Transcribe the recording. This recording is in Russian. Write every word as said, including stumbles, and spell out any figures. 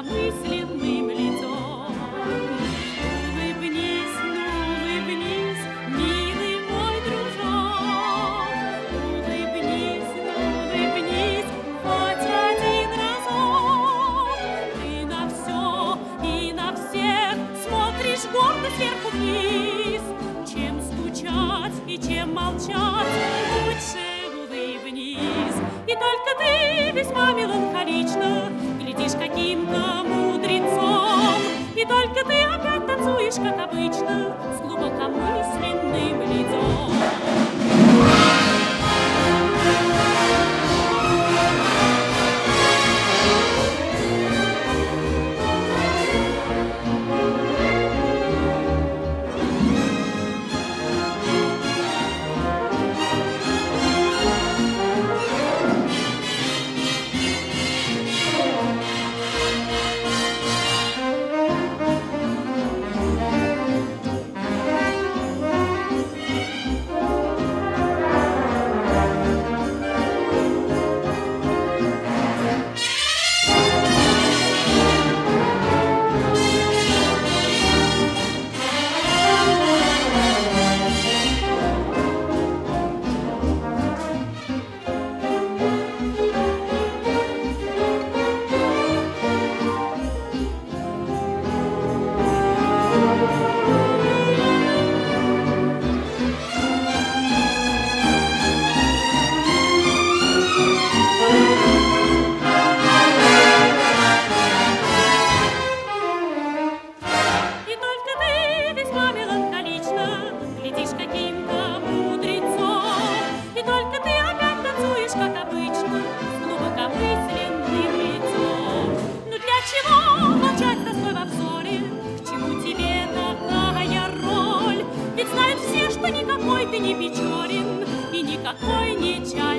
глубокомысленным лицом. Улыбнись, ну улыбнись, милый мой дружок. Улыбнись, ну улыбнись, хоть один разок. Ты на все и на всех смотришь гордо сверху вниз. Чем скучать и чем молчать, лучше улыбнись. И только ты весьма меланхолично глядишь каким-то мудрецом. И только ты опять танцуешь, как обычно, с глубокомысленным лицом. Никакой ты не Печорин и никакой не Чайковский.